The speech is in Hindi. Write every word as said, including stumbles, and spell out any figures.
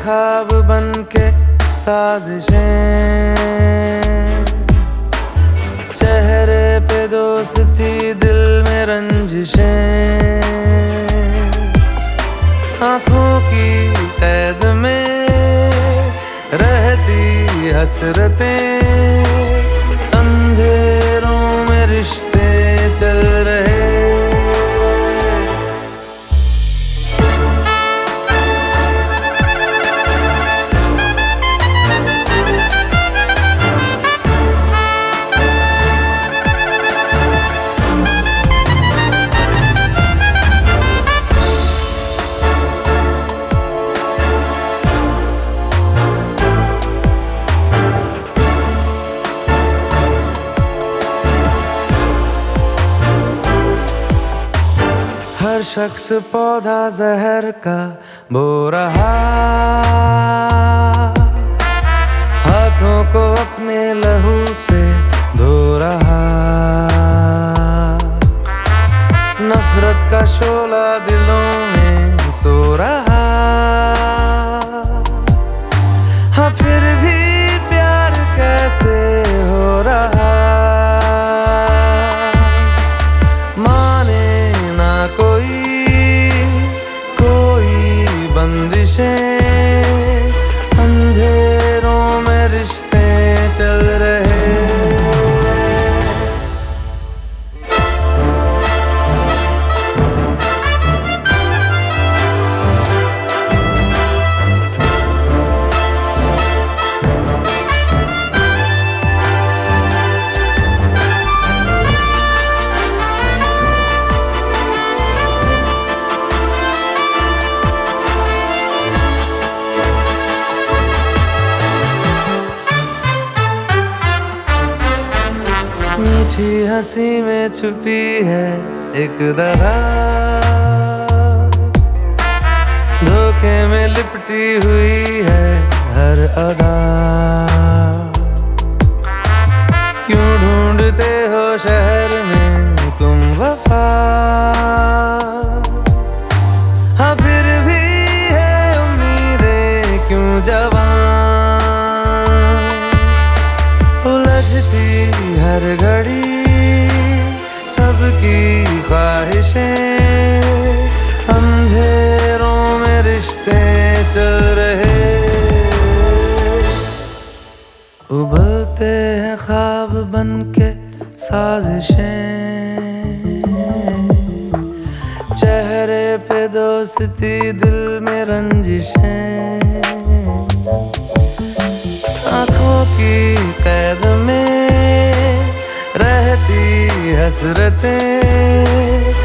ख्वाब बन के साजिशें, चेहरे पे दोस्ती दिल में रंजिशें, आँखों की कैद में रहती हसरतें, अंधेरों में रिश्ते चल रहे। हर शख्स पौधा जहर का बो रहा, हाथों को अपने लहू से धो रहा, नफरत का शोला दिलों में सो रहा। हाँ फिर भी प्यार कैसे हो रहा, बंदिशें, अंधेरों में रिश्ते चल रहे। मीठी हंसी में छुपी है एक दगा, धोखे में लिपटी हुई है हर अदा। क्यों ढूंढते हो शहर में तुम वफा, हाँ फिर भी है उम्मीदें क्यों जवां, उलझती हर घड़ी सबकी ख्वाहिशें, अंधेरों में रिश्ते चल रहे। उबलते हैं ख्वाब बन के साजिशें, चेहरे पे दोस्ती दिल में रंजिशें, आँखों की कैद में रहती हसरतें,